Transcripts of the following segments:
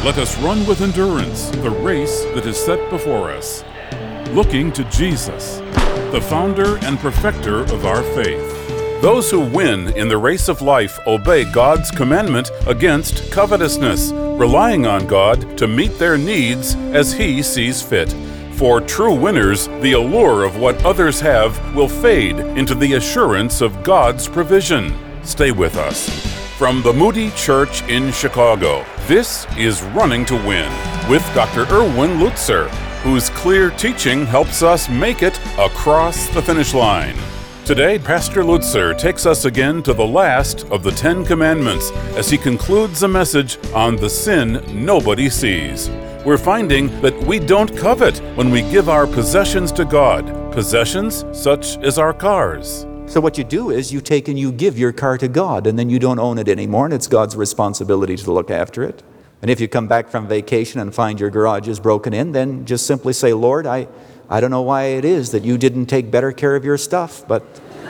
Let us run with endurance the race that is set before us, looking to Jesus, the founder and perfecter of our faith. Those who win in the race of life obey God's commandment against covetousness, relying on God to meet their needs as He sees fit. For true winners, the allure of what others have will fade into the assurance of God's provision. Stay with us. From the Moody Church in Chicago, this is Running to Win with Dr. Erwin Lutzer, whose clear teaching helps us make it across the finish line. Today, Pastor Lutzer takes us again to the last of the 10 Commandments as he concludes a message on the sin nobody sees. We're finding that we don't covet when we give our possessions to God, possessions such as our cars. So what you do is you take and you give your car to God, and then you don't own it anymore, and it's God's responsibility to look after it. And if you come back from vacation and find your garage is broken in, then just simply say, Lord, I don't know why it is that you didn't take better care of your stuff, but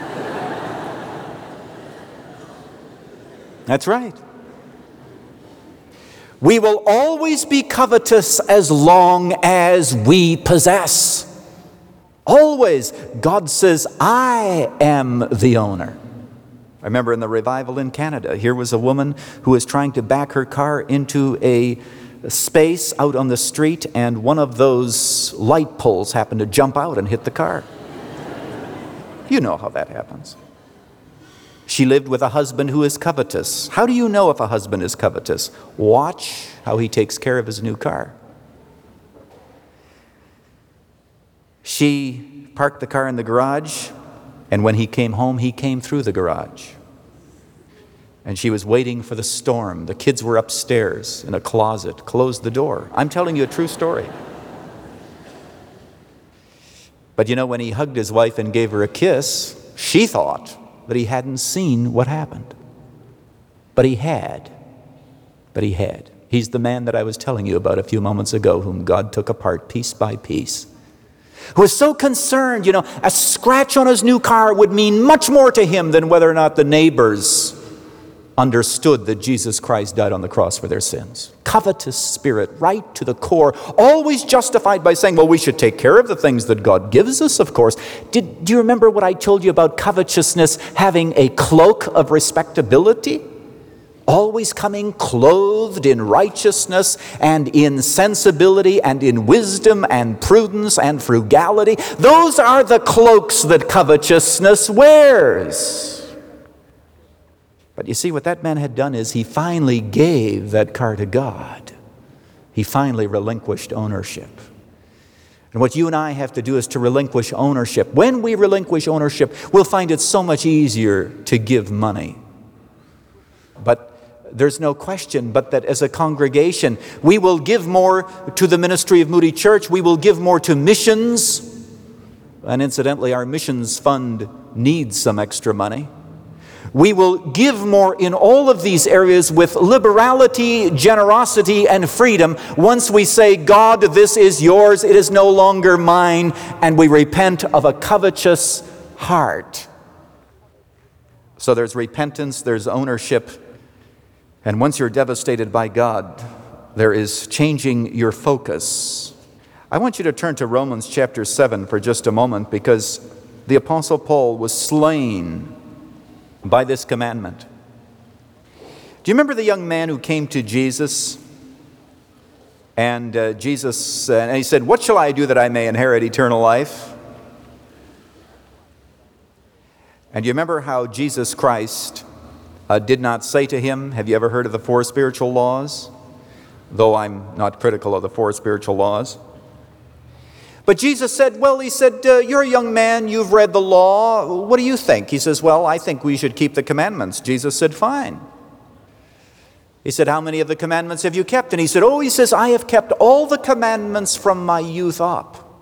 that's right. We will always be covetous as long as we possess. Always. God says, I am the owner. I remember in the revival in Canada, here was a woman who was trying to back her car into a space out on the street, and one of those light poles happened to jump out and hit the car. You know how that happens. She lived with a husband who is covetous. How do you know if a husband is covetous? Watch how he takes care of his new car. She parked the car in the garage, and when he came home, he came through the garage. And she was waiting for the storm. The kids were upstairs in a closet, closed the door. I'm telling you a true story. But you know, when he hugged his wife and gave her a kiss, she thought that he hadn't seen what happened. But he had. He's the man that I was telling you about a few moments ago, whom God took apart piece by piece. Who was so concerned, a scratch on his new car would mean much more to him than whether or not the neighbors understood that Jesus Christ died on the cross for their sins. Covetous spirit, right to the core, always justified by saying, well, we should take care of the things that God gives us, of course. Do you remember what I told you about covetousness having a cloak of respectability? Always coming clothed in righteousness and in sensibility and in wisdom and prudence and frugality. Those are the cloaks that covetousness wears. But you see, what that man had done is he finally gave that car to God. He finally relinquished ownership. And what you and I have to do is to relinquish ownership. When we relinquish ownership, we'll find it so much easier to give money. But there's no question but that as a congregation, we will give more to the ministry of Moody Church. We will give more to missions. And incidentally, our missions fund needs some extra money. We will give more in all of these areas with liberality, generosity, and freedom once we say, God, this is yours, it is no longer mine, and we repent of a covetous heart. So there's repentance, there's ownership. And once you're devastated by God, there is changing your focus. I want you to turn to Romans chapter 7 for just a moment, because the Apostle Paul was slain by this commandment. Do you remember the young man who came to Jesus? And Jesus, and he said, what shall I do that I may inherit eternal life? And you remember how Jesus Christ did not say to him, have you ever heard of the 4 spiritual laws? Though I'm not critical of the 4 spiritual laws. But Jesus said, you're a young man, you've read the law, what do you think? He says, well, I think we should keep the commandments. Jesus said, fine. He said, how many of the commandments have you kept? And he said, I have kept all the commandments from my youth up.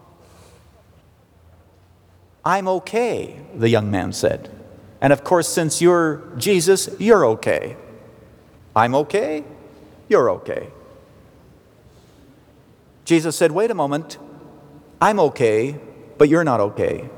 I'm okay, the young man said. And of course, since you're Jesus, you're okay. I'm okay, you're okay. Jesus said, wait a moment, I'm okay, but you're not okay.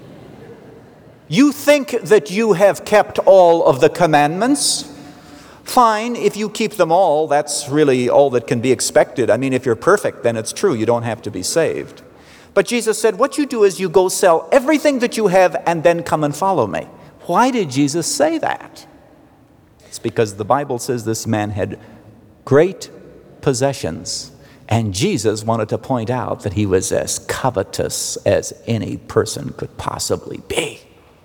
You think that you have kept all of the commandments? Fine, if you keep them all, that's really all that can be expected. I mean, if you're perfect, then it's true. You don't have to be saved. But Jesus said, what you do is you go sell everything that you have and then come and follow me. Why did Jesus say that? It's because the Bible says this man had great possessions, and Jesus wanted to point out that he was as covetous as any person could possibly be.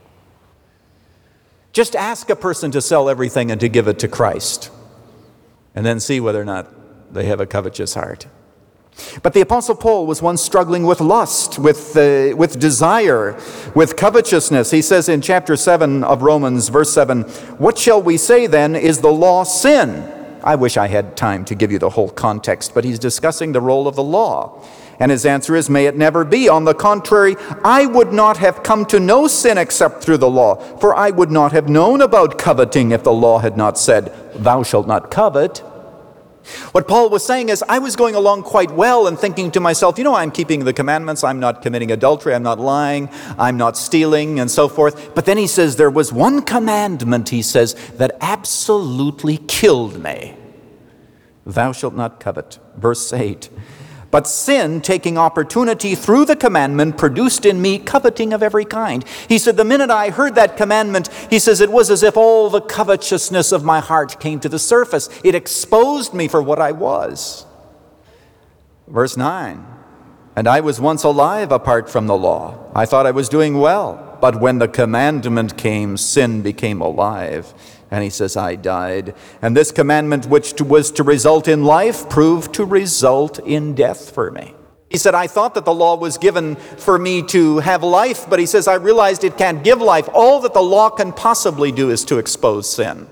Just ask a person to sell everything and to give it to Christ, and then see whether or not they have a covetous heart. But the Apostle Paul was one struggling with lust, with desire, with covetousness. He says in chapter 7 of Romans, verse 7, "What shall we say then? Is the law sin?" I wish I had time to give you the whole context, but he's discussing the role of the law. And his answer is, may it never be. On the contrary, I would not have come to know sin except through the law, for I would not have known about coveting if the law had not said, "Thou shalt not covet." What Paul was saying is, I was going along quite well and thinking to myself, I'm keeping the commandments, I'm not committing adultery, I'm not lying, I'm not stealing, and so forth. But then he says, there was one commandment, he says, that absolutely killed me. Thou shalt not covet. Verse 8. But sin, taking opportunity through the commandment, produced in me coveting of every kind. He said, the minute I heard that commandment, he says, it was as if all the covetousness of my heart came to the surface. It exposed me for what I was. Verse 9, and I was once alive apart from the law. I thought I was doing well. But when the commandment came, sin became alive. And he says, I died. And this commandment, which was to result in life, proved to result in death for me. He said, I thought that the law was given for me to have life, but he says, I realized it can't give life. All that the law can possibly do is to expose sin.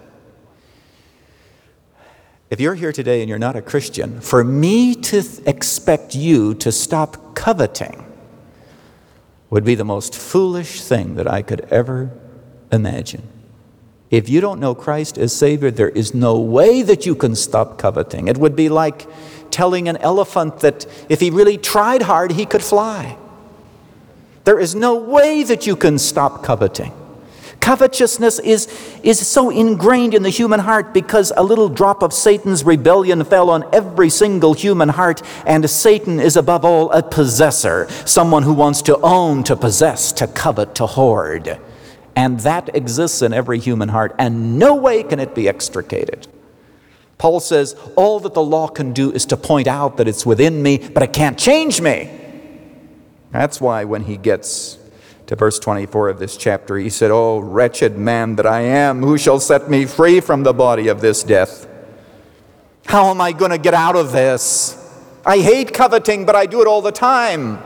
If you're here today and you're not a Christian, for me to expect you to stop coveting would be the most foolish thing that I could ever imagine. If you don't know Christ as Savior, there is no way that you can stop coveting. It would be like telling an elephant that if he really tried hard, he could fly. There is no way that you can stop coveting. Covetousness is so ingrained in the human heart because a little drop of Satan's rebellion fell on every single human heart, and Satan is above all a possessor, someone who wants to own, to possess, to covet, to hoard. And that exists in every human heart, and no way can it be extricated. Paul says, all that the law can do is to point out that it's within me, but it can't change me. That's why when he gets to verse 24 of this chapter, he said, oh, wretched man that I am, who shall set me free from the body of this death? How am I going to get out of this? I hate coveting, but I do it all the time.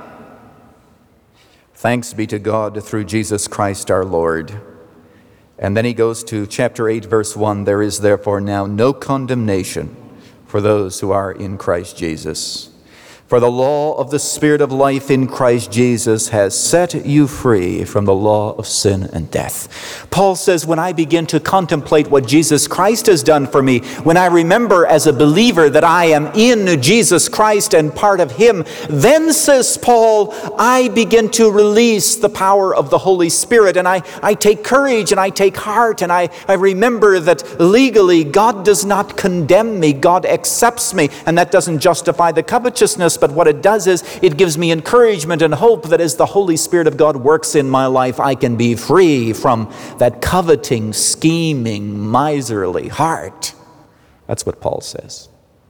Thanks be to God through Jesus Christ our Lord. And then he goes to chapter 8, verse 1. There is therefore now no condemnation for those who are in Christ Jesus. For the law of the Spirit of life in Christ Jesus has set you free from the law of sin and death. Paul says, when I begin to contemplate what Jesus Christ has done for me, when I remember as a believer that I am in Jesus Christ and part of Him, then, says Paul, I begin to release the power of the Holy Spirit, and I take courage and I take heart, and I remember that legally God does not condemn me, God accepts me, and that doesn't justify the covetousness. But what it does is it gives me encouragement and hope that as the Holy Spirit of God works in my life, I can be free from that coveting, scheming, miserly heart. That's what Paul says.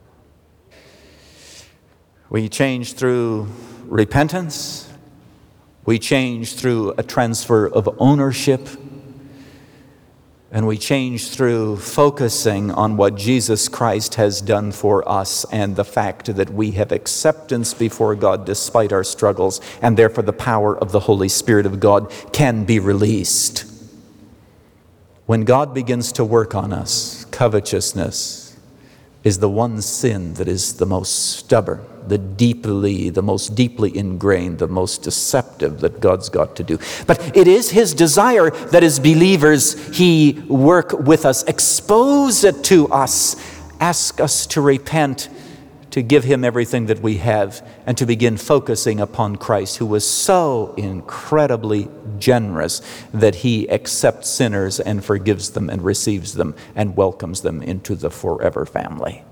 We change through repentance. We change through a transfer of ownership. And we change through focusing on what Jesus Christ has done for us and the fact that we have acceptance before God despite our struggles, and therefore the power of the Holy Spirit of God can be released. When God begins to work on us, covetousness is the one sin that is the most stubborn, the most deeply ingrained, the most deceptive that God's got to do. But it is His desire that as believers He work with us, expose it to us, ask us to repent, to give him everything that we have and to begin focusing upon Christ, who was so incredibly generous that he accepts sinners and forgives them and receives them and welcomes them into the forever family.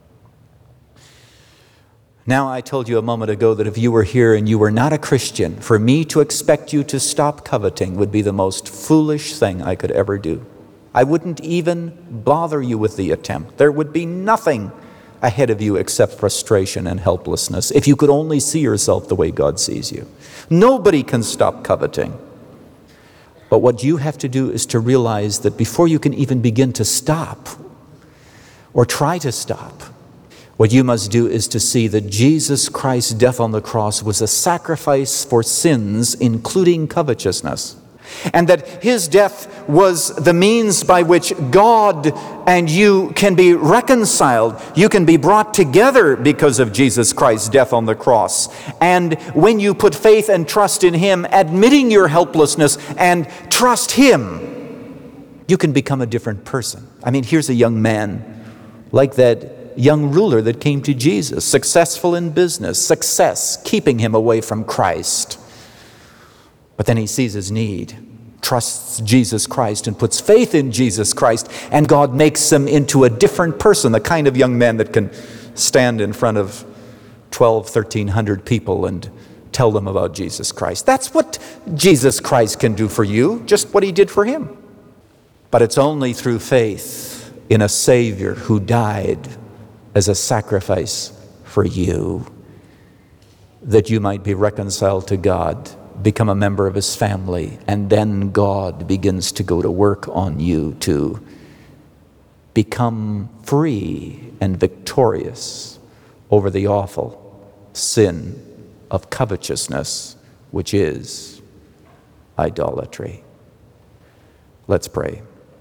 Now, I told you a moment ago that if you were here and you were not a Christian, for me to expect you to stop coveting would be the most foolish thing I could ever do. I wouldn't even bother you with the attempt. There would be nothing ahead of you except frustration and helplessness if you could only see yourself the way God sees you. Nobody can stop coveting. But what you have to do is to realize that before you can even begin to stop or try to stop, what you must do is to see that Jesus Christ's death on the cross was a sacrifice for sins, including covetousness. And that his death was the means by which God and you can be reconciled. You can be brought together because of Jesus Christ's death on the cross. And when you put faith and trust in him, admitting your helplessness and trust him, you can become a different person. I mean, here's a young man like that young ruler that came to Jesus, successful in business, success keeping him away from Christ. But then he sees his need, trusts Jesus Christ and puts faith in Jesus Christ, and God makes him into a different person, the kind of young man that can stand in front of 1,300 people and tell them about Jesus Christ. That's what Jesus Christ can do for you, just what he did for him. But it's only through faith in a Savior who died as a sacrifice for you, that you might be reconciled to God, become a member of his family, and then God begins to go to work on you to become free and victorious over the awful sin of covetousness, which is idolatry. Let's pray.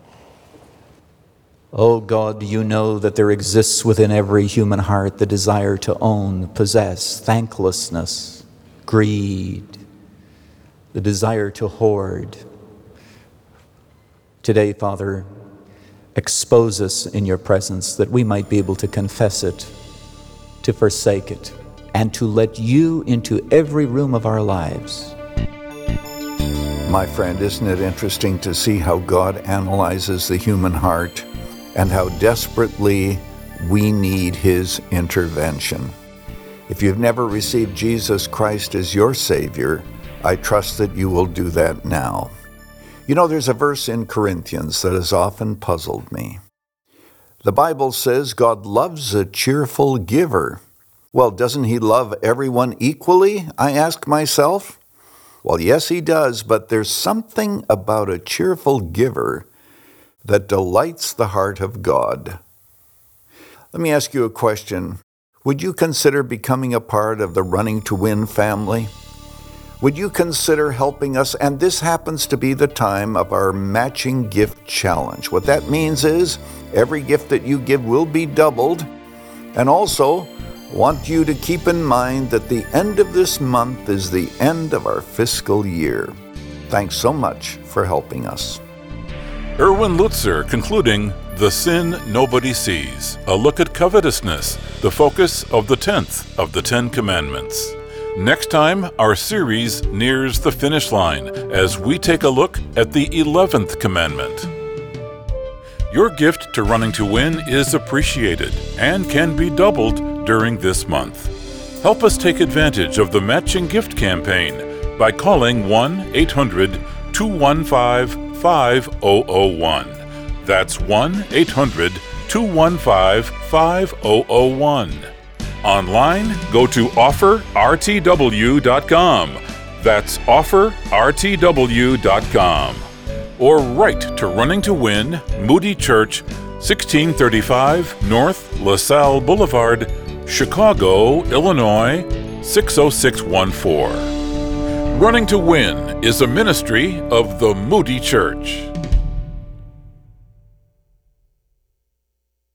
Oh God, you know that there exists within every human heart the desire to own, possess, thanklessness, greed, the desire to hoard. Today, Father, expose us in your presence that we might be able to confess it, to forsake it, and to let you into every room of our lives. My friend, isn't it interesting to see how God analyzes the human heart and how desperately we need his intervention? If you've never received Jesus Christ as your Savior, I trust that you will do that now. You know, there's a verse in Corinthians that has often puzzled me. The Bible says God loves a cheerful giver. Well, doesn't he love everyone equally, I ask myself? Well, yes, he does, but there's something about a cheerful giver that delights the heart of God. Let me ask you a question. Would you consider becoming a part of the Running to Win family? Would you consider helping us? And this happens to be the time of our matching gift challenge. What that means is every gift that you give will be doubled. And also, want you to keep in mind that the end of this month is the end of our fiscal year. Thanks so much for helping us. Erwin Lutzer concluding The Sin Nobody Sees, a look at covetousness, the focus of the 10th of the 10 Commandments. Next time, our series nears the finish line as we take a look at the 11th commandment. Your gift to Running to Win is appreciated and can be doubled during this month. Help us take advantage of the matching gift campaign by calling 1-800-215-5001. That's 1-800-215-5001. Online, go to offerrtw.com. That's offerrtw.com. Or write to Running to Win, Moody Church, 1635 North LaSalle Boulevard, Chicago, Illinois, 60614. Running to Win is a ministry of the Moody Church.